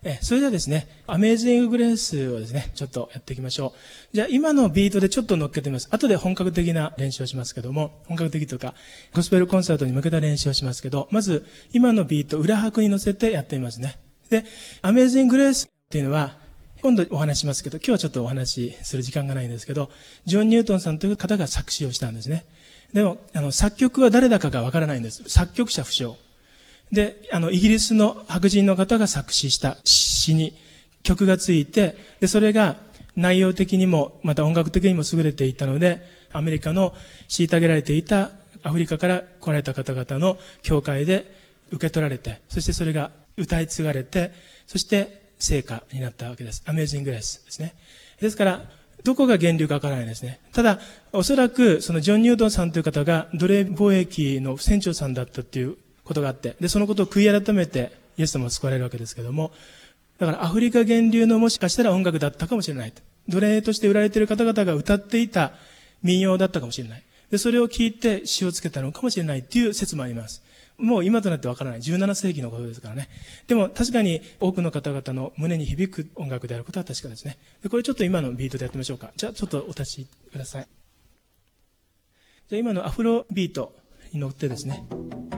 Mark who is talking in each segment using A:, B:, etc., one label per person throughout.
A: それではですね、アメージンググレースをですね、ちょっとやっていきましょう。じゃあ今のビートでちょっと乗っけてみます。後で本格的な練習をしますけども、本格的というか、ゴスペルコンサートに向けた練習をしますけど、まず今のビート、裏拍に乗せてやってみますね。で、アメージンググレースっていうのは、今度お話しますけど、今日はちょっとお話しする時間がないんですけど、ジョン・ニュートンさんという方が作詞をしたんですね。でも、作曲は誰だかがわからないんです。作曲者不詳。で、イギリスの白人の方が作詞した詩に曲がついて、で、それが内容的にも、また音楽的にも優れていたので、アメリカの虐げられていたアフリカから来られた方々の教会で受け取られて、そしてそれが歌い継がれて、そして聖歌になったわけです。アメージンググレースですね。ですから、どこが源流かわからないですね。ただ、おそらく、そのジョン・ニュートンさんという方が奴隷貿易の船長さんだったっていうことがあって、で、そのことを悔い改めて、イエス様を救われるわけですけども、だからアフリカ源流のもしかしたら音楽だったかもしれない。奴隷として売られている方々が歌っていた民謡だったかもしれない。で、それを聞いて詩をつけたのかもしれないっていう説もあります。もう今となってわからない。17世紀のことですからね。でも確かに多くの方々の胸に響く音楽であることは確かですね。で、これちょっと今のビートでやってみましょうか。じゃあちょっとお立ちください。じゃあ今のアフロビートに乗ってですね、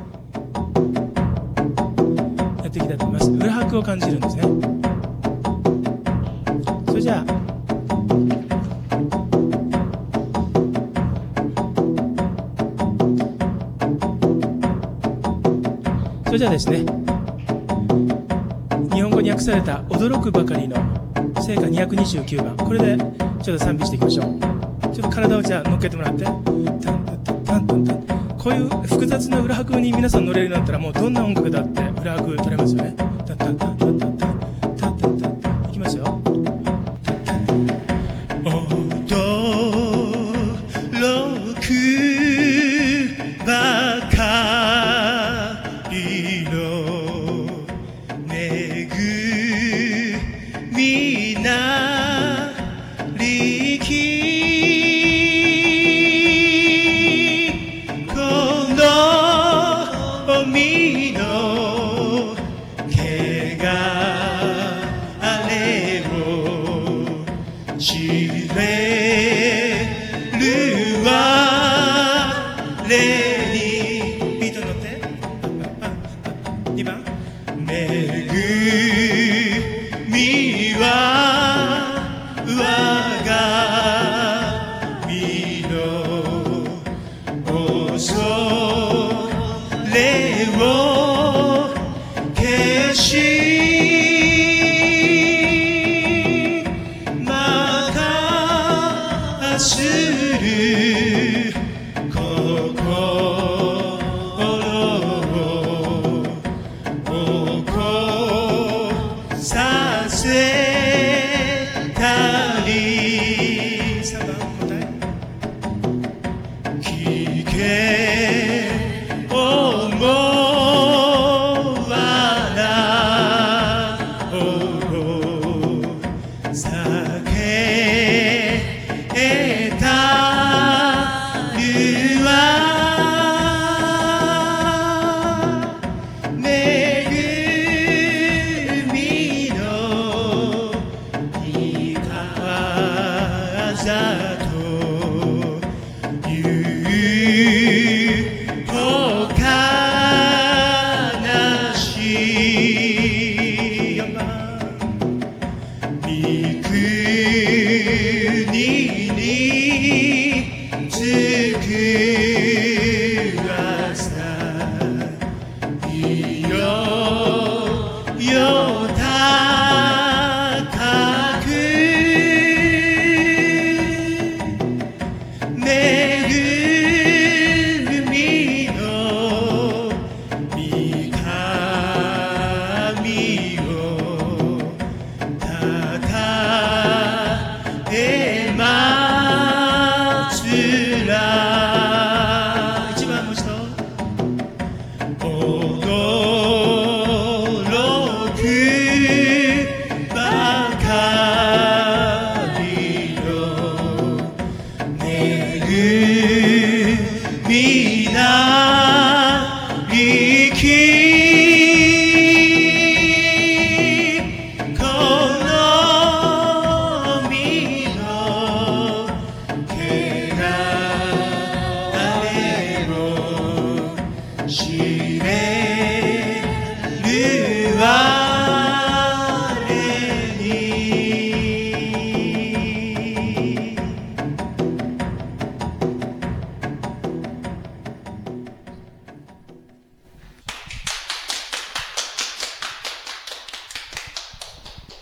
A: やっていきたいと思います。裏拍を感じるんですね。それじゃあ、それじゃあですね、日本語に訳された驚くばかりの聖歌229番、これでちょっと賛美していきましょう。ちょっと体をじゃあ乗っけてもらって、タンタンタンタンタン、こういう複雑な裏拍に皆さん乗れるようになったら、もうどんな音楽だって裏拍取れますよね。タンタンタンタンタンタンタンタンタン、いきますよ。驚くばかりの恵みなりき、この海の汚れを知れるわれに、ビートに乗って2番、恵みは我が身の恐れを消し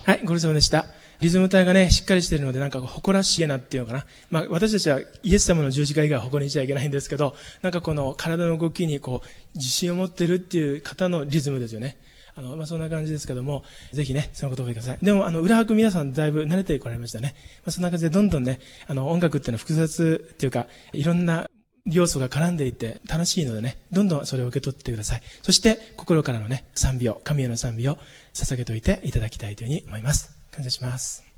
A: はい、ご苦労様でした。リズム体がね、しっかりしているので、なんか誇らしげなっていうのかな。まあ、私たちはイエス様の十字架以外は誇りにしちゃいけないんですけど、なんかこの体の動きに自信を持ってるっていう方のリズムですよね。そんな感じですけども、ぜひね、そのことを覚えてください。でも、裏拍皆さんだいぶ慣れてこられましたね。そんな感じでどんどんね、音楽っていうのは複雑っていうか、いろんな要素が絡んでいて楽しいのでね、どんどんそれを受け取ってください。そして、心からのね、賛美を、神への賛美を捧げておいていただきたいというふうに思います。感謝します。